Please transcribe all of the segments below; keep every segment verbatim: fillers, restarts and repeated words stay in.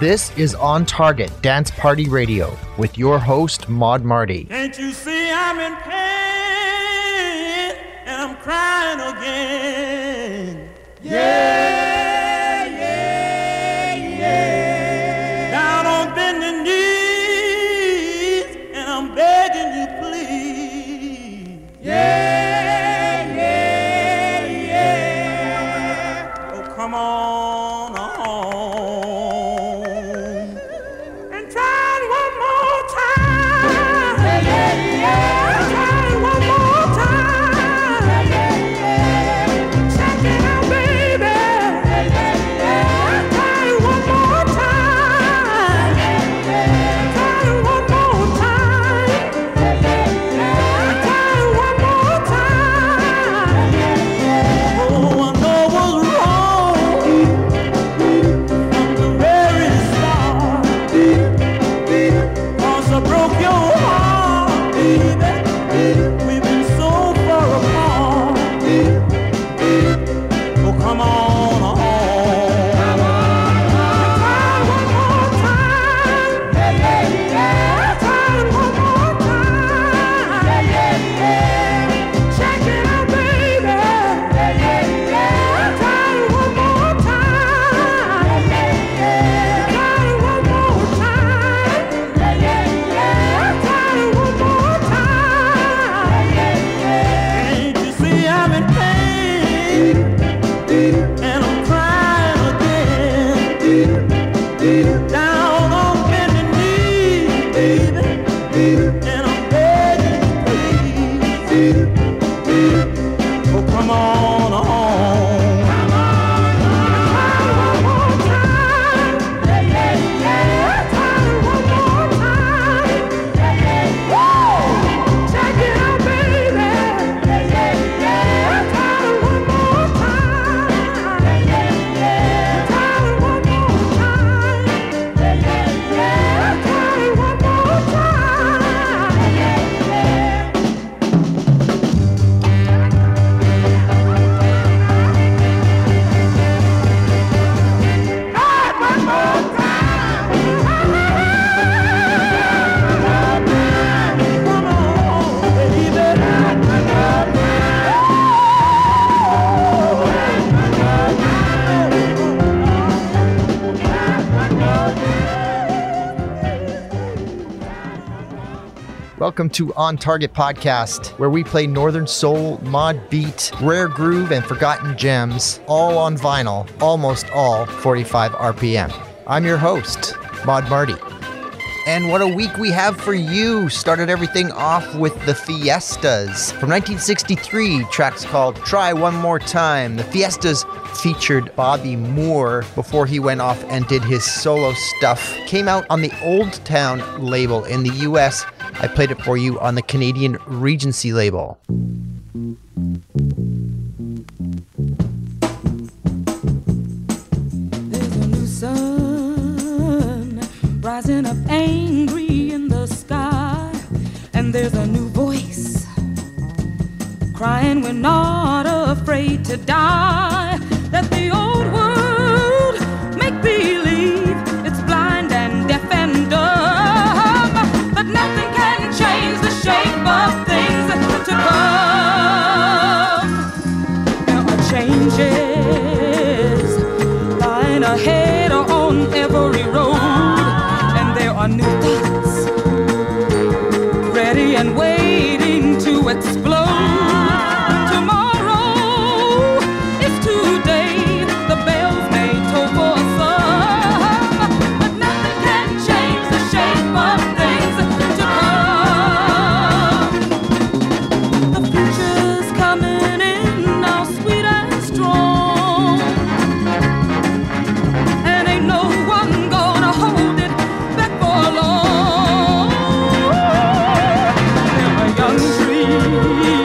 This is On Target Dance Party Radio with your host, Maud Marty. Can't you see I'm in pain and I'm crying again? Yeah, yeah, yeah. Down on bending knees and I'm begging you, please. Yeah, yeah, yeah. Oh, come on. Welcome to On Target Podcast, where we play Northern Soul, mod beat, rare groove, and forgotten gems, all on vinyl, almost all forty-five R P M. I'm your host, Maud Marty. And what a week we have for you. Started everything off with the Fiestas. From nineteen sixty-three, tracks called Try One More Time. The Fiestas featured Bobby Moore before he went off and did his solo stuff. Came out on the Old Town label in the U S. I played it for you on the Canadian Regency label. There's a new sun rising up angry in the sky, and there's a new voice crying we're not afraid to die. Let the old world make believe it's blind and deaf and dumb, but nothing can change the shape of things to come. There are changes lying ahead on every road, and there are new thoughts ready and waiting to explode. Tree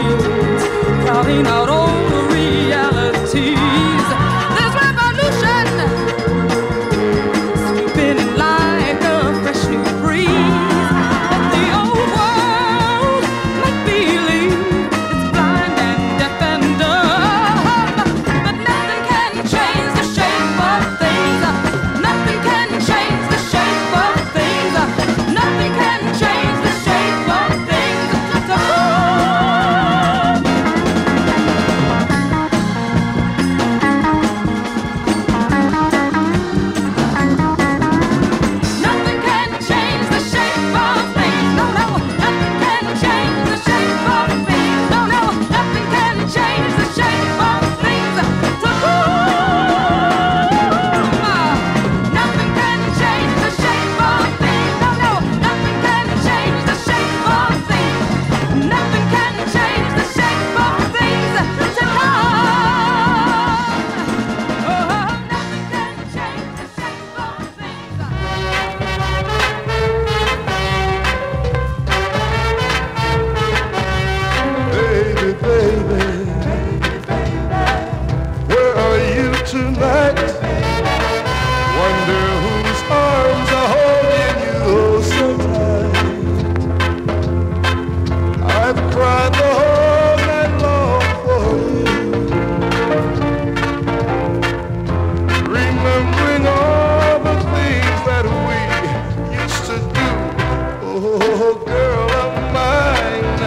Oh, girl of mine,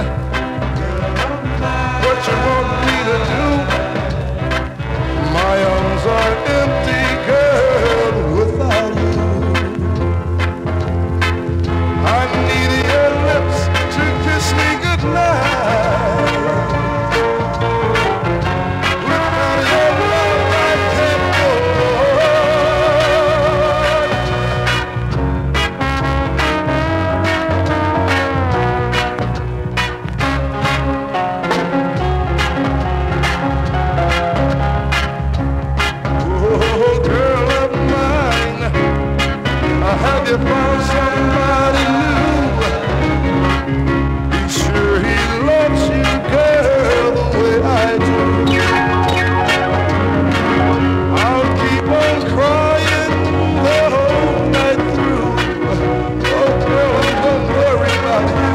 what you want me to do? My arms are empty, girl, without you. I need your lips to kiss me goodnight. Without your love, I can't go have you found somebody new? Be sure he loves you, girl, the way I do. I'll keep on crying the whole night through. Oh, girl, don't worry about you.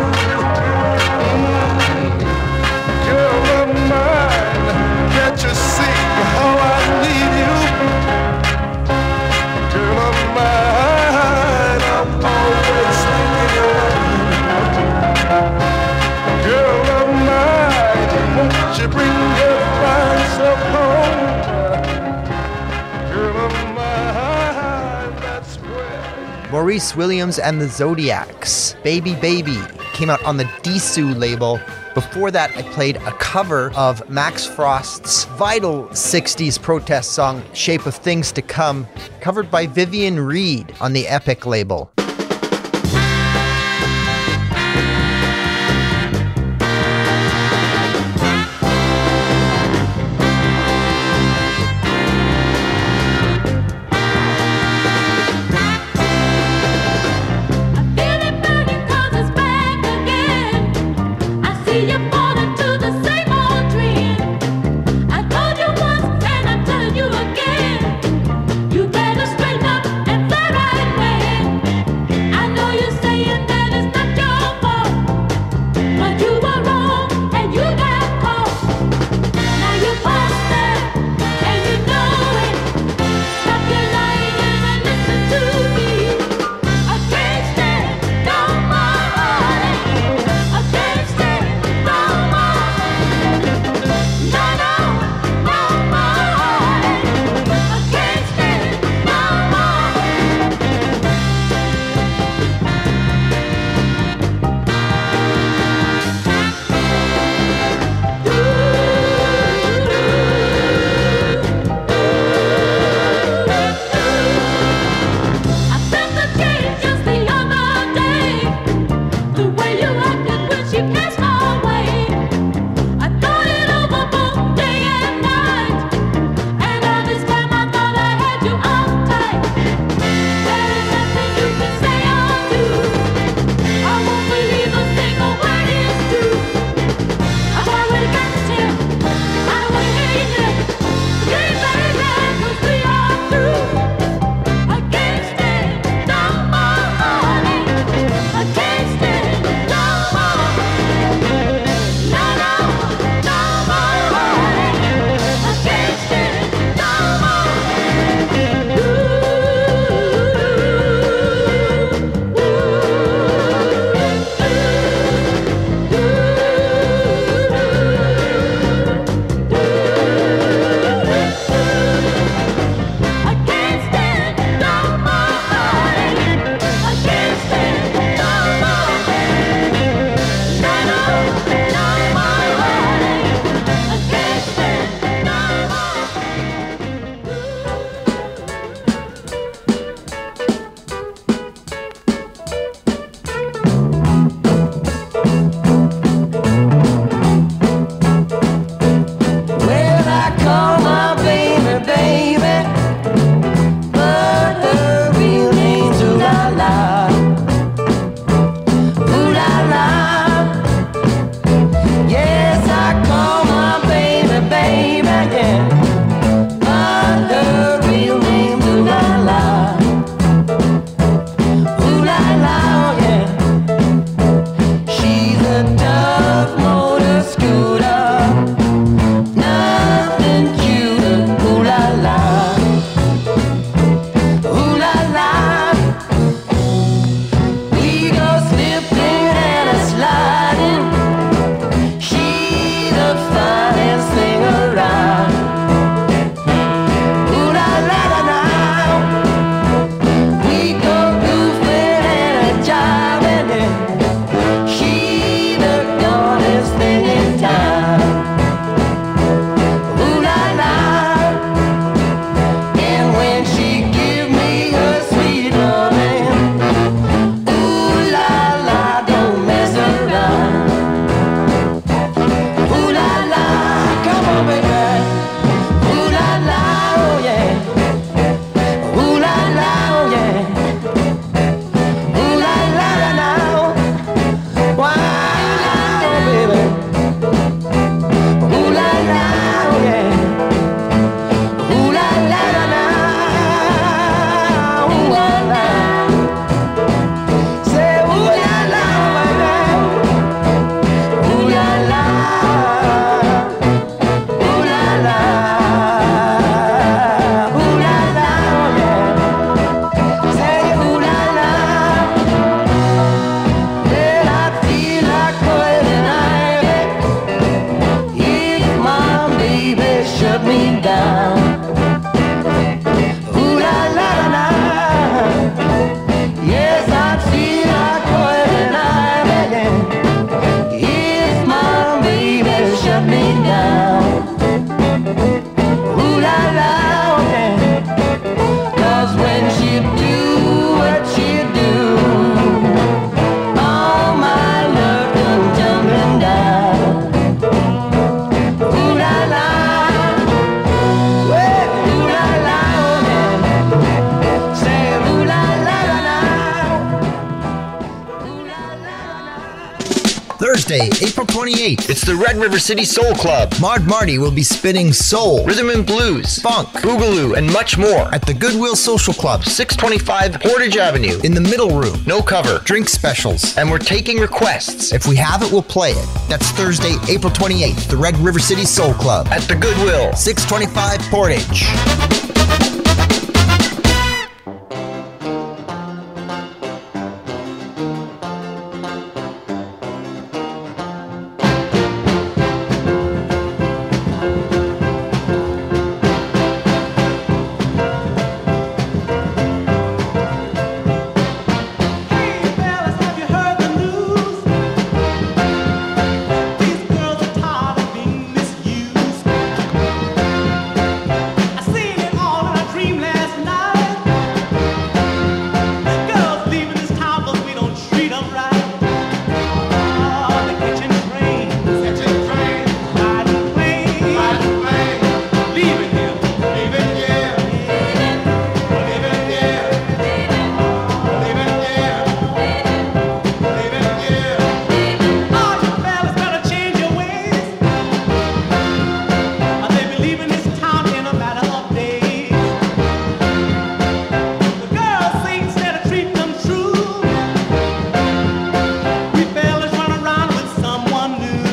Mm. Girl of mine, can't you see how I need you? Girl of mine, always thinking of you. Girl of mine, won't you bring your fine self home? Girl of mine, that's where you... Maurice Williams and the Zodiacs, Baby Baby, came out on the Disu label. Before that, I played a cover of Max Frost's vital sixties protest song, Shape of Things to Come, covered by Vivian Reed on the Epic label. You better straighten up and fly right away. Thursday, April twenty-eighth, it's the Red River City Soul Club. Maud Marty will be spinning soul, Rhythm and blues, funk, boogaloo, and much more at the Goodwill Social Club, six twenty-five Portage Avenue. in the middle room. No cover. Drink specials. And we're taking requests If we have it, we'll play it. That's Thursday, April twenty-eighth, the Red River City Soul Club, at the Goodwill. six twenty-five Portage. Hey fellas, have you heard the news? These girls are tired of being misused. I seen it all in a dream last night. Girls leaving this town 'cause we don't treat 'em right. Oh, the kitchen train, kitchen train, riding plane, riding plane, leaving here, leaving here, leaving here, leaving here. Oh, you fellas better change your ways, or they be leaving this town in a matter of days. The girls say instead of treating them true, we fellas run around with someone new.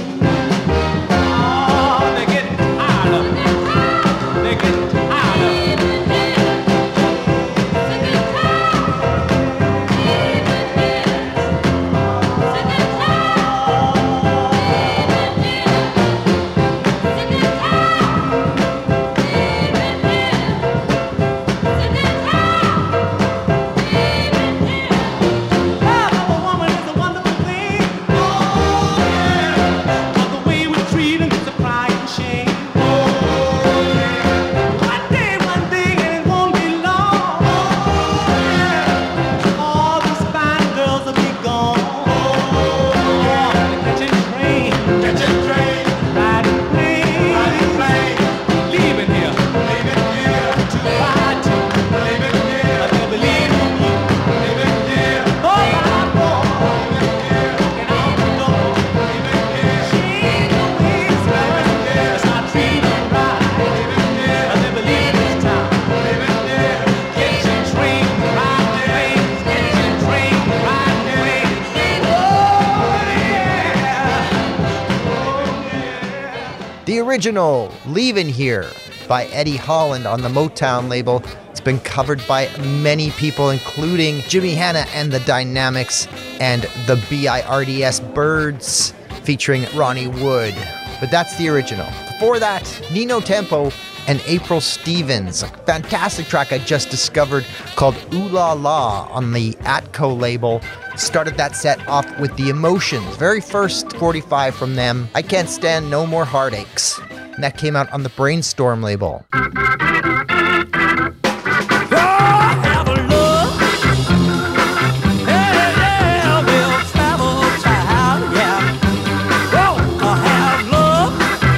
Oh, they're getting tired of it. They're getting tired of it. Love of a woman is a wonderful thing. Oh, yeah. But the way we treat 'em is a crying shame. Oh, yeah. One day, one thing, and it won't be long. Oh, yeah. All these fine girls will be gone. Oh, yeah. The kitchen train, kitchen train, riding plane, riding plane, leaving here, leaving here, to ride to, leaving here. They'll be leaving you, leaving here. Oh, my boy, leaving here, and out the door, leaving here. She ain't no ways, leaving here. It's not treating 'em right, leaving here. They'll be leaving this town, leaving here. Kitchen train, riding plane, kitchen train, riding plane. Oh, yeah. The original Leavin' Here by Eddie Holland on the Motown label. It's been covered by many people, including Jimmy Hanna and the Dynamics and the B I R D S Birds featuring Ronnie Wood. But that's the original. Before that, Nino Tempo and April Stevens, a fantastic track I just discovered called Ooh La La on the Atco label. Started that set off with The Emotions, very first forty-five from them, I Can't Stand No More Heartaches. And that came out on the Brainstorm label. Have a look. Hey, yeah, we'll travel, child, yeah. Oh, have love.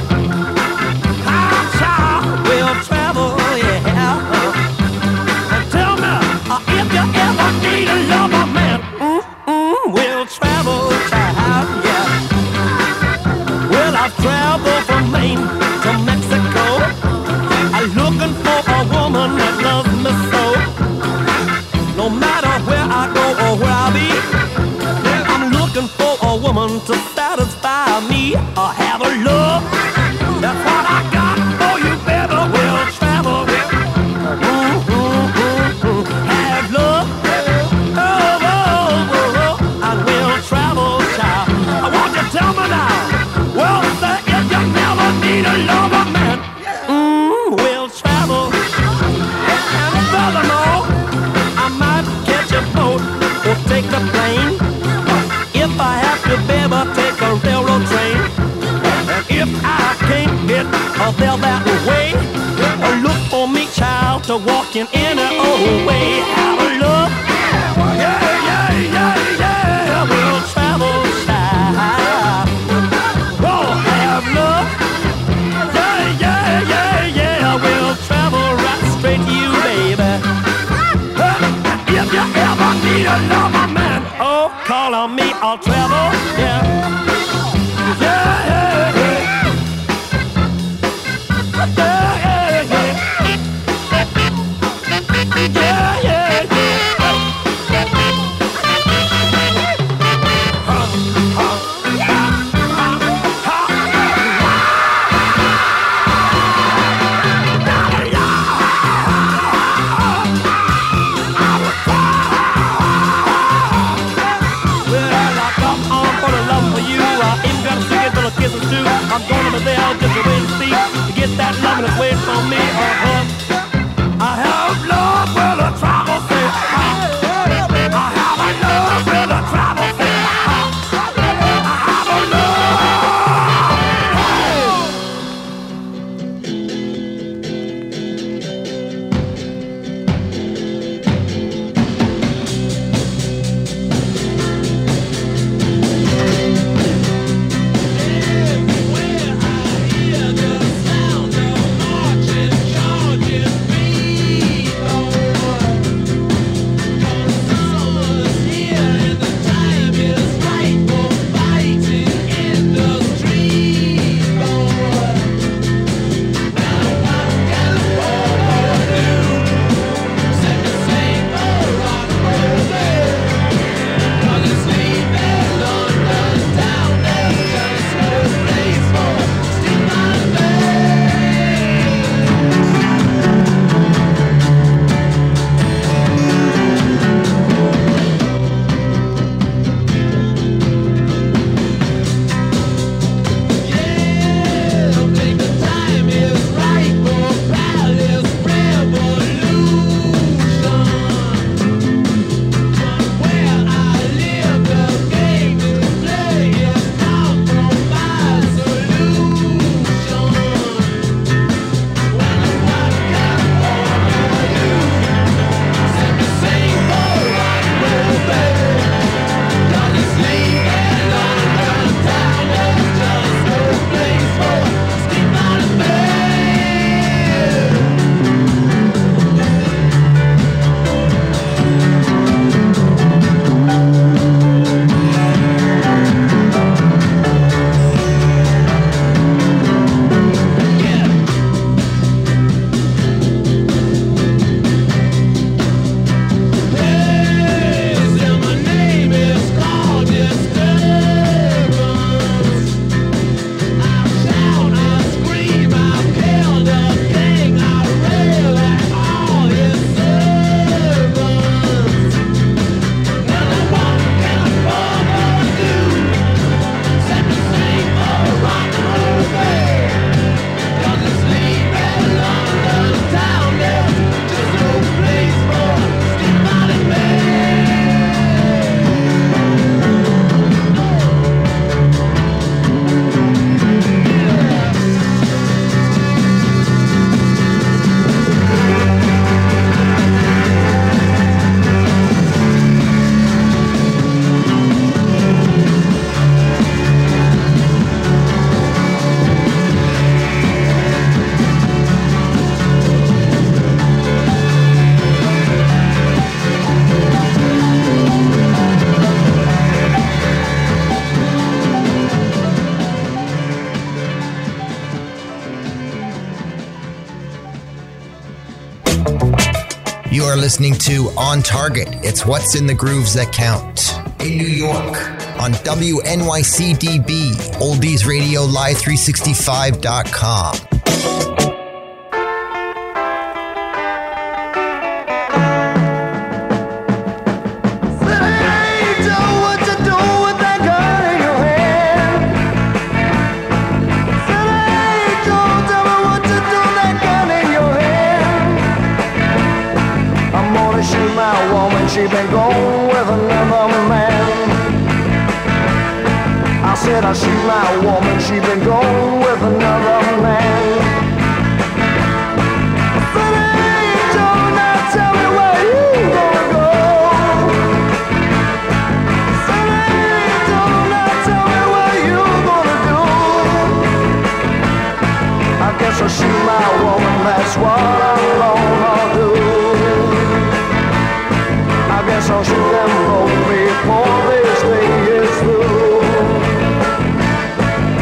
How, child, we'll travel, yeah. And tell me uh, if you ever need a lover, man. Mm-mm, we'll travel, child, yeah. Well, I've traveled from Maine to Mexico. I'm looking for a woman that loves me so. No matter where I go or where I be, I'm looking for a woman to satisfy me or have a love. That's what I got for you, baby. We'll travel. Mm-hmm, mm-hmm. Have love. Oh, oh, oh, oh. And we'll travel, child. I want you to tell me now. Well, say if you never need a lover, man. Mm, we'll travel. And furthermore, I might catch a boat or take the plane. If I have to, baby, take a railroad train. And if I can't get a there that way, look for me, child, to walk in any old way. Have a look. Yeah, yeah, yeah, yeah. We'll travel, child. Oh, have love. Yeah, yeah, yeah, yeah. We'll travel right straight to you, baby. If you ever need a lover, man, oh, call on me, I'll travel, yeah. You are listening to On Target. It's what's in the grooves that count. In New York, on W N Y C D B, Oldies Radio Live three sixty-five dot com. She been going with another man. I said I shoot my woman. She been going with another man. I said, hey, Joe, now tell me where you gonna go. I said, hey, Joe, now tell me what you gonna do. I guess I'll shoot my woman. That's what I'm gonna do. I guess I'll shoot them both before this thing is through.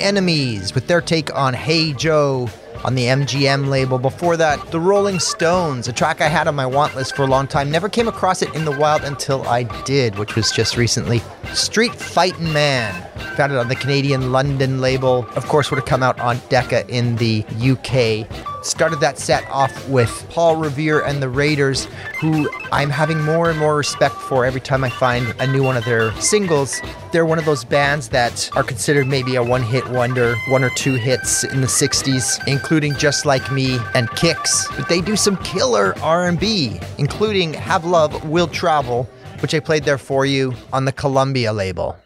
Enemies with their take on Hey Joe on the M G M label. Before that, The Rolling Stones, a track I had on my want list for a long time. Never came across it in the wild until I did, which was just recently. Street Fightin' Man, found it on the Canadian London label. Of course, would have come out on Decca in the U K. Started that set off with Paul Revere and the Raiders, who I'm having more and more respect for every time I find a new one of their singles. They're one of those bands that are considered maybe a one-hit wonder, one or two hits in the sixties, including Just Like Me and Kicks. But they do some killer R and B, including Have Love, Will Travel, which I played there for you on the Columbia label.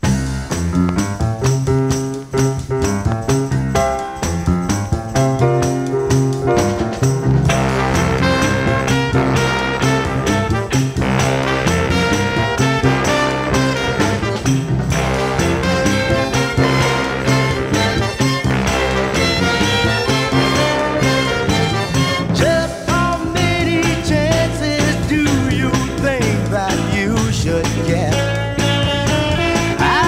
I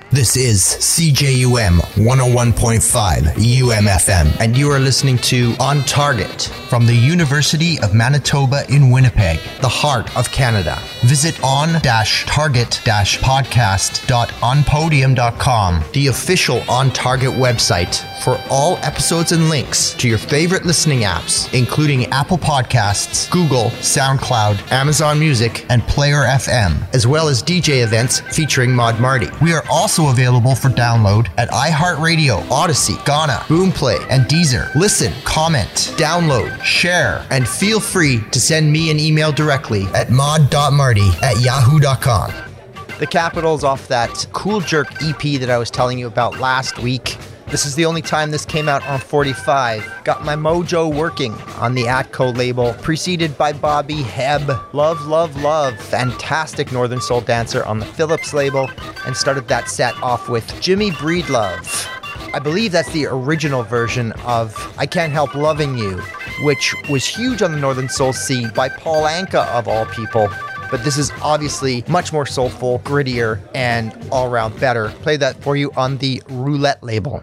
This is C J U M one oh one point five U M F M, and you are listening to On Target from the University of Manitoba in Winnipeg, the heart of Canada. Visit on target podcast dot onpodium dot com, the official On Target website, for all episodes and links to your favorite listening apps, including Apple Podcasts, Google, SoundCloud, Amazon Music, and Player F M, as well as D J events featuring Mod Marty. We are also available for download at iHeartRadio, Odyssey, Ghana, Boomplay, and Deezer. Listen, comment, download, share, and feel free to send me an email directly at mod dot marty at yahoo dot com. The Capitals off that Cool Jerk E P that I was telling you about last week. This is the only time this came out on forty-five. Got my mojo working on the Atco label, preceded by Bobby Hebb. Love, love, love. Fantastic Northern Soul dancer on the Phillips label, and started that set off with Jimmy Breedlove. I believe that's the original version of I Can't Help Loving You, which was huge on the Northern Soul scene by Paul Anka of all people. But this is obviously much more soulful, grittier, and all-around better. Play that for you on the Roulette label.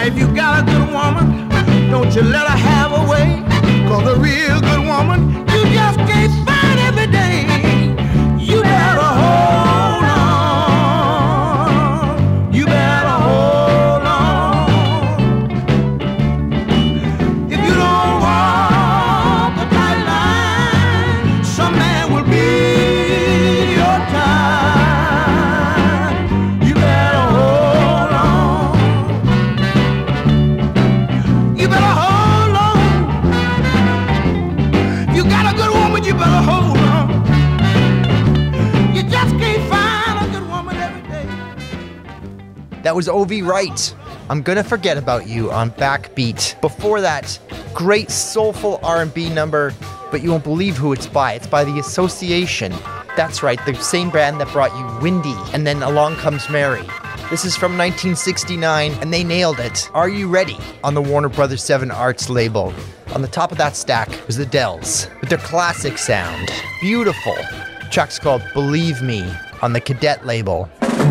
if you got a good woman, don't you let her have her way. Cause a real good woman, you just can't find every day. You better hold on. You better hold on. If you don't walk the tight line, some man will be your time. You better hold on. You better hold on. You got a good woman, you better hold on. You just can't find a good woman every day. That was Ovi Wright. I'm Gonna Forget About You on Backbeat. Before that, great soulful R and B number, but you won't believe who it's by. It's by The Association. That's right, the same band that brought you Windy and then Along Comes Mary. This is from nineteen sixty-nine, and they nailed it. Are You Ready? On the Warner Brothers seven Arts label. On the top of that stack was the Dells with their classic sound. Beautiful. The track's called Believe Me on the Cadet label.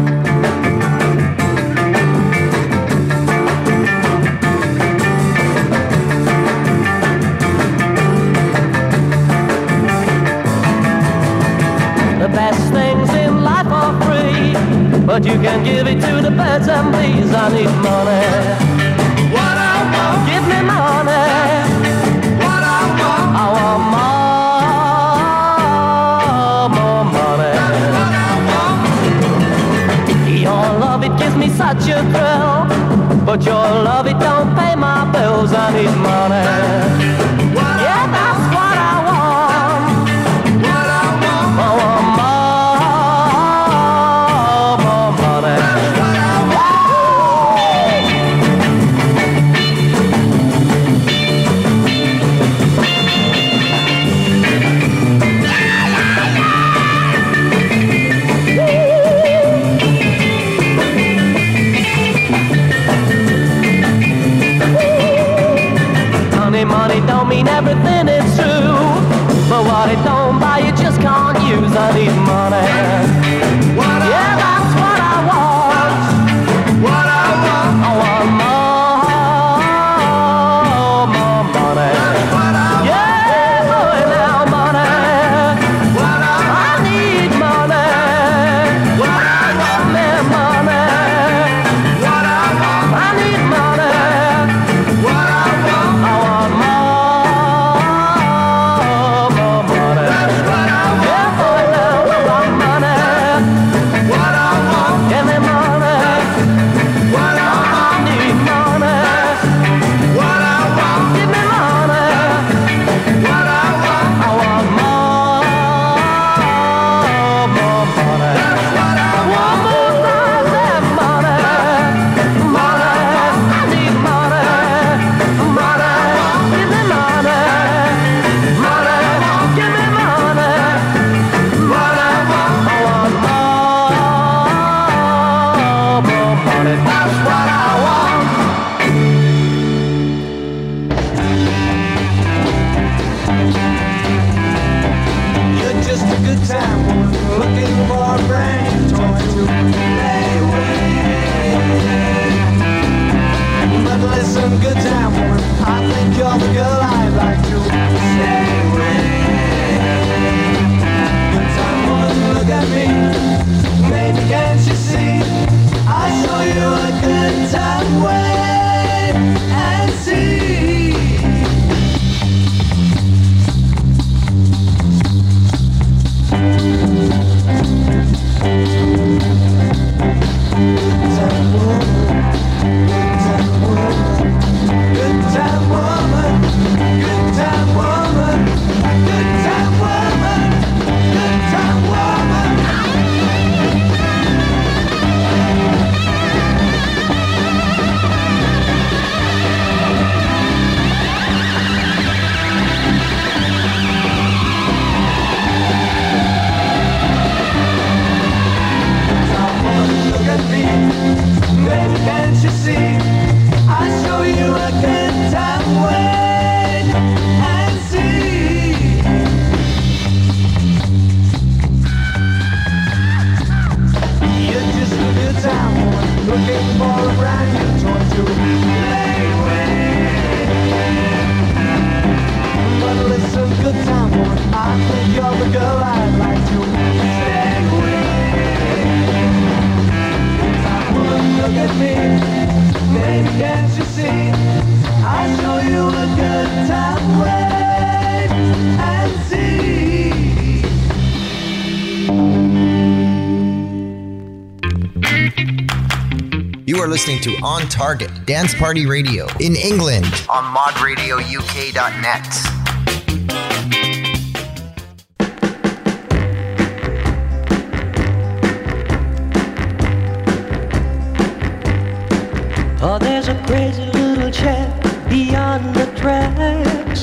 The best things in life are free, but you can give it to the birds and bees. I need money. What I want, give me money. What I want, I want more, more money. Your love, it gives me such a thrill, but your love, it don't pay my bills. I need money. Yeah, that's what I want. What I want, I want more, more money. Money, money don't mean everything, it's true. But what it don't buy, you just can't use. I need money. Yeah, that's what I want. What I want, I want more, more money. Yeah, boy, now money. I need money. I want me money. I need money. I want more, more money. Yeah, boy, now I want money. listening to On Target Dance Party Radio in England on mod radio u k dot net. Oh, there's a crazy little chap beyond the tracks,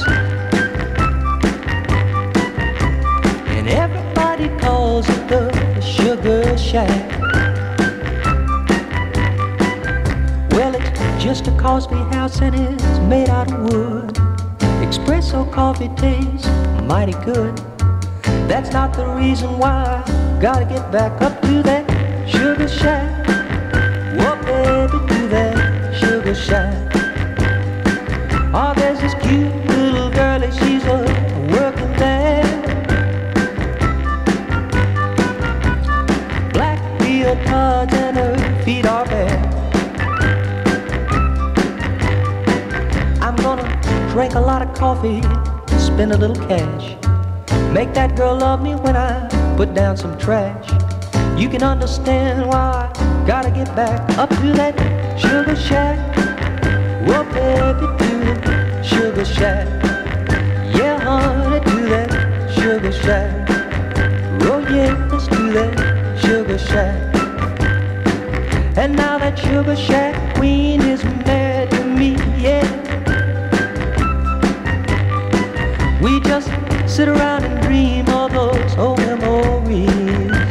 and everybody calls it the Sugar Shack. Well, it's just a coffee house and it's made out of wood. Espresso coffee tastes mighty good. That's not the reason why I gotta get back up to that Sugar Shack. Whoa, baby, to that Sugar Shack. Oh, there's this cute little girlie, she's a working there. Black leotards and her feet are bare. I'm gonna drink a lot of coffee, spend a little cash, make that girl love me when I put down some trash. You can understand why I gotta get back up to that Sugar Shack. Whoa, baby, to the Sugar Shack. Yeah, honey, to that Sugar Shack. Oh, yes, to that Sugar Shack. And now that Sugar Shack queen is married to me, yeah. We just sit around and dream of those old memories.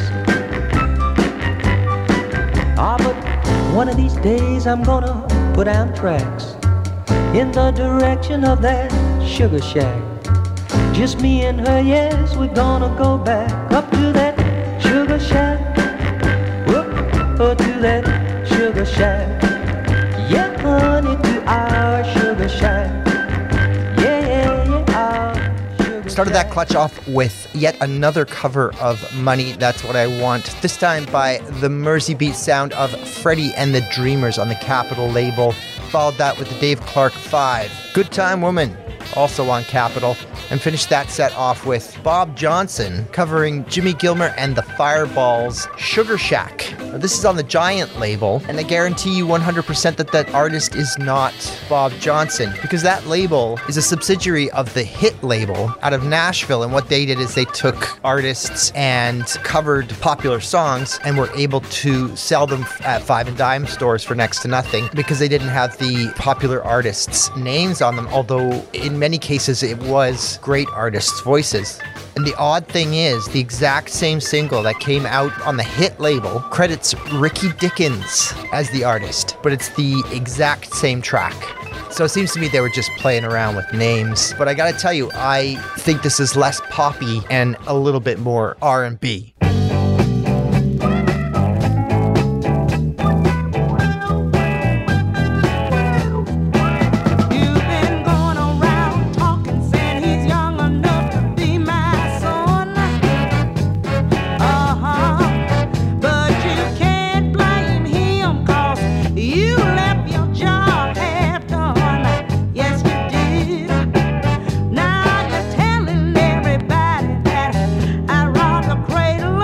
Ah, but one of these days I'm gonna put down tracks in the direction of that Sugar Shack. Just me and her, yes, we're gonna go back up to that Sugar Shack. Whoop, oh, to that Sugar Shack. Yeah, honey, to our Sugar Shack. Yeah, yeah, yeah, our Sugar Started that Shack. clutch off with yet another cover of Money, That's What I Want, this time by the Mersey Beat sound of Freddie and the Dreamers on the Capitol label. Followed that with the Dave Clark five, Good Time Woman, also on Capitol, and finished that set off with Bob Johnson covering Jimmy Gilmer and the Fireballs' Sugar Shack. Now, this is on the Giant label, and I guarantee you one hundred percent that that artist is not Bob Johnson, because that label is a subsidiary of the Hit label out of Nashville, and what they did is they took artists and covered popular songs and were able to sell them at five and dime stores for next to nothing because they didn't have the popular artists' names on them, although in many cases it was great artists' voices. And the odd thing is, the exact same single that came out on the Hit label credits Ricky Dickens as the artist, but it's the exact same track. So it seems to me they were just playing around with names. But I gotta tell you, I think this is less poppy and a little bit more R and B. Cradle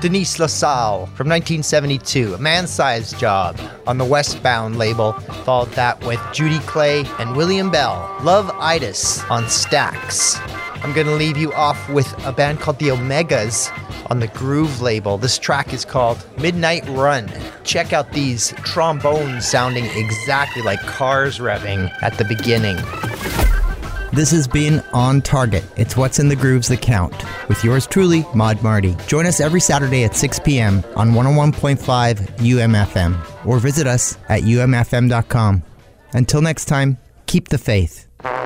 Denise LaSalle from nineteen seventy-two, A Man-Sized Job on the Westbound label. Followed that with Judy Clay and William Bell, Love Itis on Stax. I'm going to leave you off with a band called the Omegas on the Groove label. This track is called Midnight Run. Check out these trombones sounding exactly like cars revving at the beginning. This has been On Target. It's what's in the grooves that count. With yours truly, Mod Marty. Join us every Saturday at six p.m. on one oh one point five U M F M or visit us at U M F M dot com. Until next time, keep the faith.